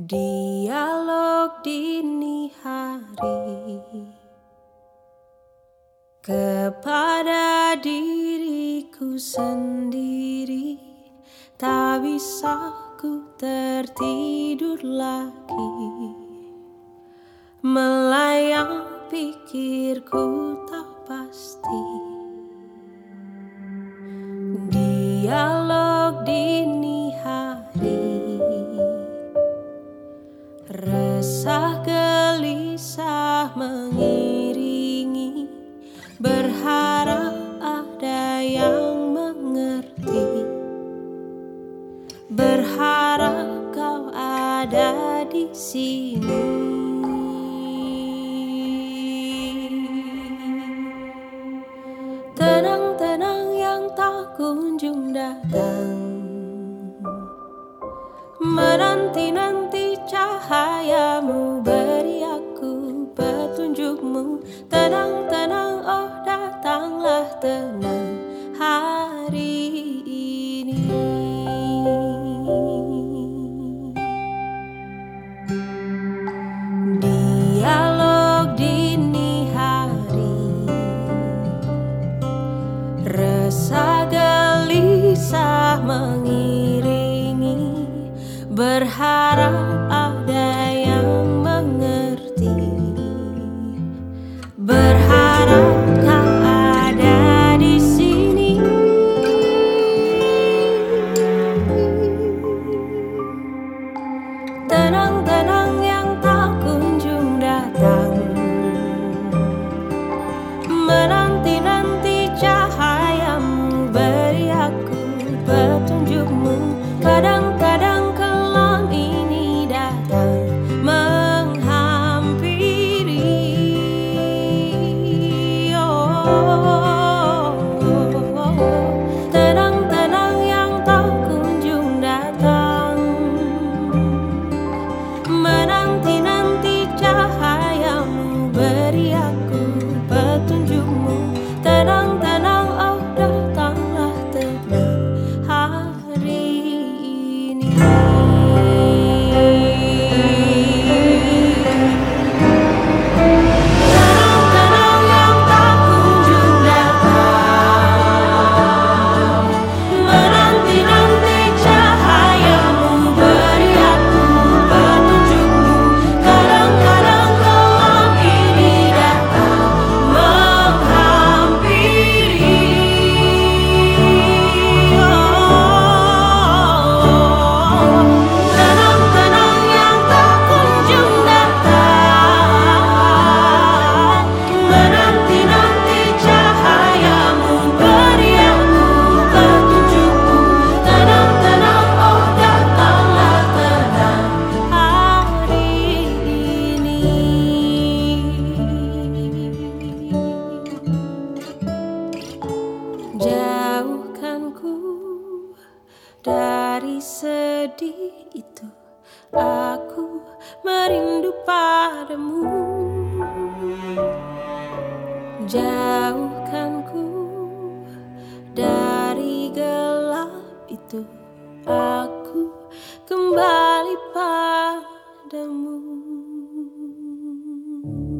Dialog dini hari kepada diriku sendiri, tak bisa ku tertidur lagi, melayang pikirku tak pasti. Dialog dini hari, resah gelisah mengiringi, berharap ada yang mengerti, berharap kau ada di sini. Tenang-tenang yang tak kunjung datang, menanti-nanti cahayamu, beri aku petunjukmu. Tenang-tenang, oh datanglah tenang hari ini. Dialog dini hari, resah gelisah mengiringi, berharap ada yang mengerti, berharap kau ada di sini. Tenang-tenang yang tak kunjung datang, menanti-nanti cahayamu, beri aku petunjukmu. Kadang-kadang kelam ini datang menghampiri, tenang-tenang yang tak kunjung datang, menanti-nanti cahayamu, beri aku petunjukmu. Tenang-tenang, oh datanglah tenang hari ini. Tenang-tenang yang tak kunjung datang, menanti-nanti cahayamu, beri aku petunjukmu. Kadang-kadang kelam ini datang menghampiri, tenang-tenang yang tak kunjung datang, menanti-nanti cahayamu, beri aku petunjukmu. Tenang-tenang, oh datanglah tenang hari ini. Jauhkan ku dari sedih itu, aku merindu padamu. Jauhkan ku dari gelap itu, aku kembali padamu.